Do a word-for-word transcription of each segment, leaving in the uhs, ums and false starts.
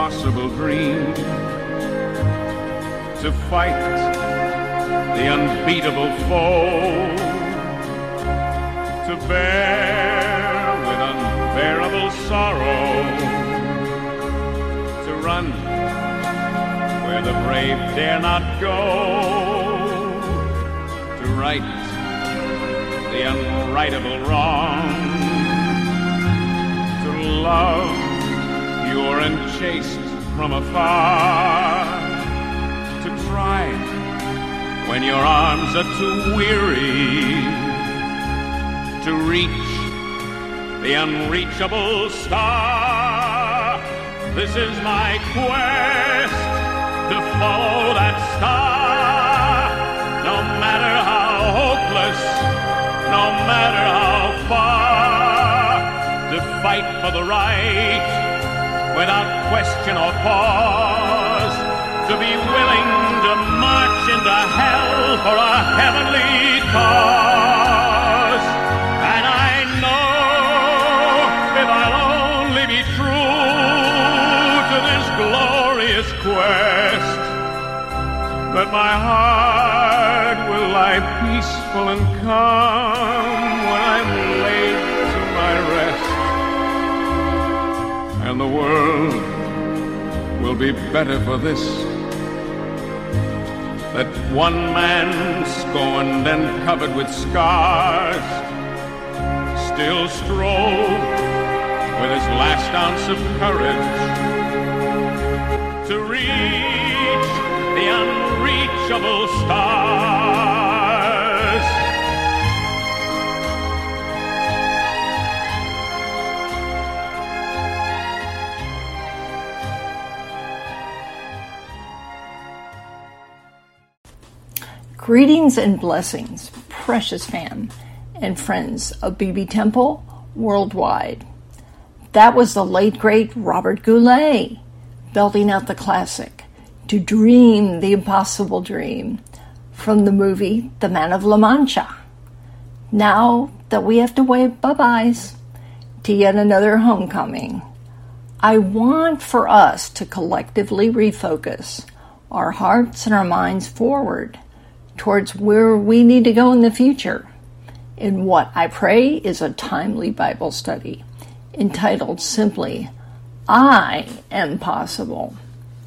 impossible dream, to fight the unbeatable foe, to bear with unbearable sorrow, to run where the brave dare not go, to right the unrightable wrong, to love pure and chaste from afar, to try when your arms are too weary, to reach the unreachable star. This is my quest, to follow that star, no matter how hopeless, no matter how far, to fight for the right without question or pause, to be willing to march into hell for a heavenly cause. And I know if I'll only be true to this glorious quest, that my heart will lie peaceful and calm when I'm laid to my rest, and the world will be better for this, that one man scorned and covered with scars still strove with his last ounce of courage to reach the unreachable stars. Greetings and blessings, precious fam and friends of B B Temple worldwide. That was the late, great Robert Goulet, belting out the classic, To Dream the Impossible Dream, from the movie The Man of La Mancha. Now that we have to wave bye-byes to yet another homecoming, I want for us to collectively refocus our hearts and our minds forward towards where we need to go in the future, in what I pray is a timely Bible study entitled simply, I Am Possible.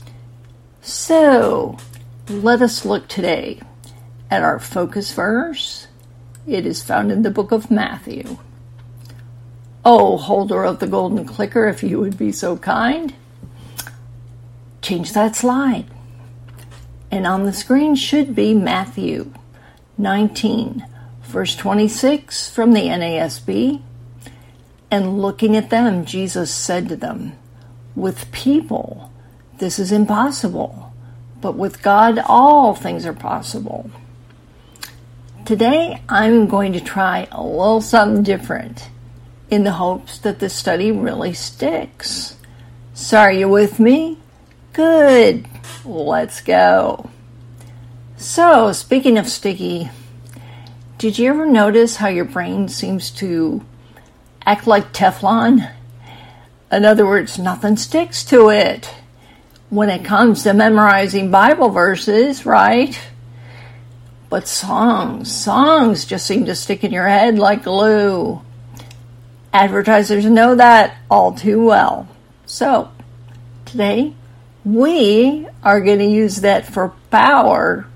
So, let us look today at our focus verse. It is found in the book of Matthew. Oh, holder of the golden clicker, if you would be so kind, change that slide. And on the screen should be Matthew nineteen, verse twenty-six from the N A S B. And looking at them, Jesus said to them, with people, this is impossible, but with God, all things are possible. Today, I'm going to try a little something different in the hopes that this study really sticks. So are you with me? Good. Let's go. So, speaking of sticky, did you ever notice how your brain seems to act like Teflon? In other words, nothing sticks to it when it comes to memorizing Bible verses, right? But songs, songs just seem to stick in your head like glue. Advertisers know that all too well. So, today, we are going to use that for power.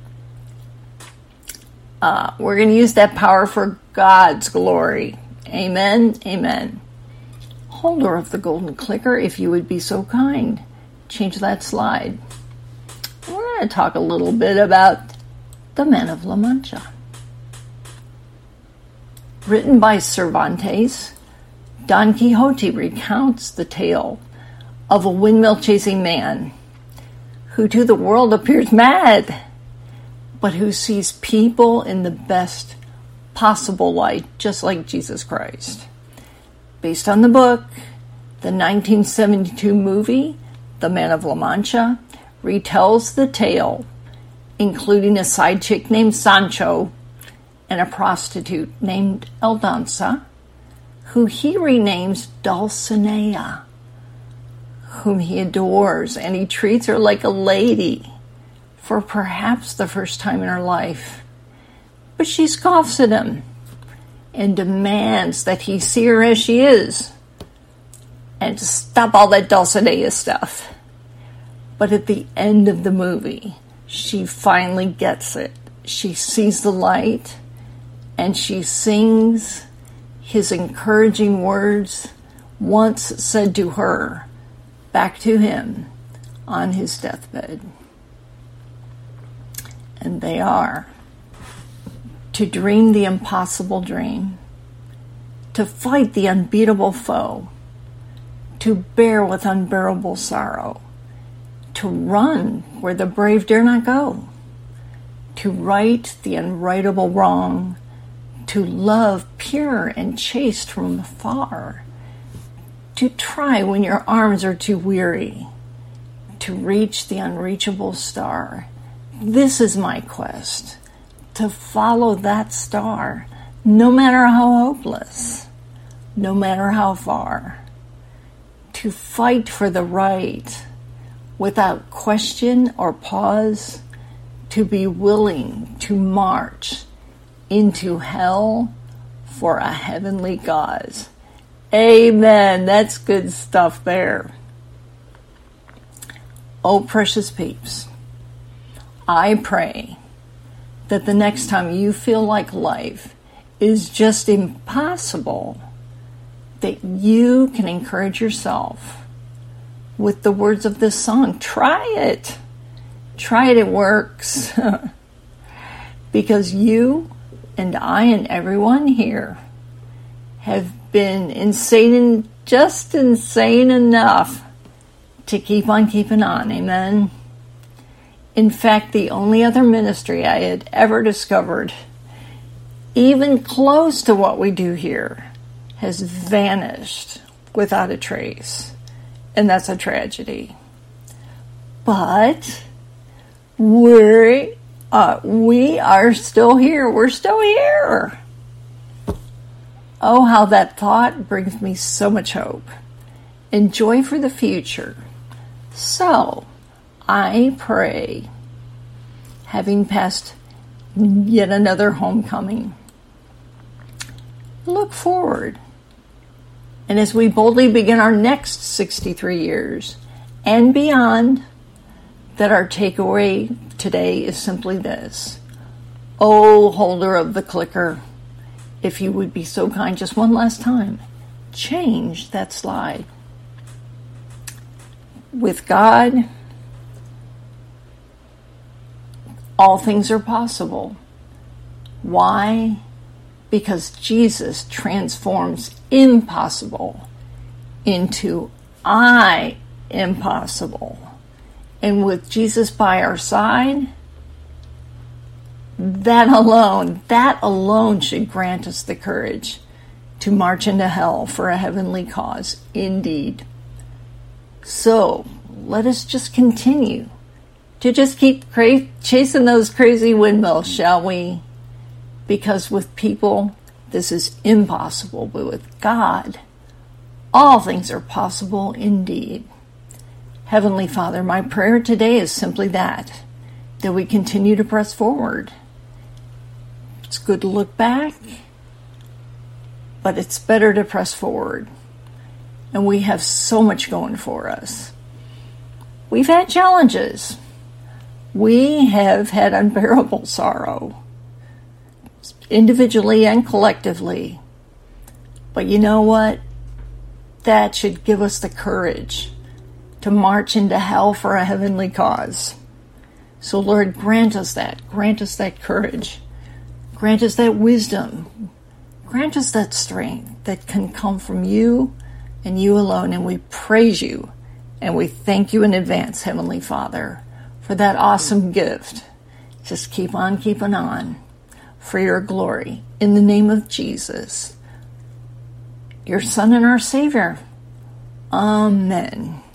Uh, we're going to use that power for God's glory. Amen. Amen. Holder of the golden clicker, if you would be so kind, change that slide. We're going to talk a little bit about the Man of La Mancha. Written by Cervantes, Don Quixote recounts the tale of a windmill-chasing man who to the world appears mad, but who sees people in the best possible light, just like Jesus Christ. Based on the book, the nineteen seventy-two movie, The Man of La Mancha, retells the tale, including a side chick named Sancho and a prostitute named Aldonza, who he renames Dulcinea, whom he adores, and he treats her like a lady for perhaps the first time in her life. But she scoffs at him and demands that he see her as she is and to stop all that Dulcinea stuff. But at the end of the movie, she finally gets it. She sees the light, and she sings his encouraging words once said to her back to him on his deathbed. And they are: to dream the impossible dream, to fight the unbeatable foe, to bear with unbearable sorrow, to run where the brave dare not go, to right the unrightable wrong, to love pure and chaste from afar, to try when your arms are too weary, to reach the unreachable star. This is my quest, to follow that star, no matter how hopeless, no matter how far, to fight for the right without question or pause, to be willing to march into hell for a heavenly cause. Amen. That's good stuff there. Oh, precious peeps, I pray that the next time you feel like life is just impossible, that you can encourage yourself with the words of this song. Try it. Try it. It works. Because you and I and everyone here have been insane, just insane enough to keep on keeping on. Amen. In fact, the only other ministry I had ever discovered, even close to what we do here, has vanished without a trace. And that's a tragedy. But we're, uh, we are still here. We're still here. Oh, how that thought brings me so much hope and joy for the future. So, I pray, having passed yet another homecoming, look forward. And as we boldly begin our next sixty-three years and beyond, that our takeaway today is simply this: oh, holder of the clicker, if you would be so kind just one last time, change that slide. With God, all things are possible. Why? Because Jesus transforms impossible into I impossible. And with Jesus by our side, that alone, that alone should grant us the courage to march into hell for a heavenly cause, indeed. So, let us just continue to just keep cra- chasing those crazy windmills, shall we? Because with people, this is impossible, but with God, all things are possible indeed. Heavenly Father, my prayer today is simply that, that we continue to press forward. It's good to look back, but it's better to press forward. And we have so much going for us. We've had challenges. We have had unbearable sorrow, individually and collectively. But you know what? That should give us the courage to march into hell for a heavenly cause. So Lord, grant us that. Grant us that courage. Grant us that wisdom. Grant us that strength that can come from you and you alone. And we praise you and we thank you in advance, Heavenly Father, for that awesome gift. Just keep on keeping on for your glory. In the name of Jesus, your Son and our Savior. Amen.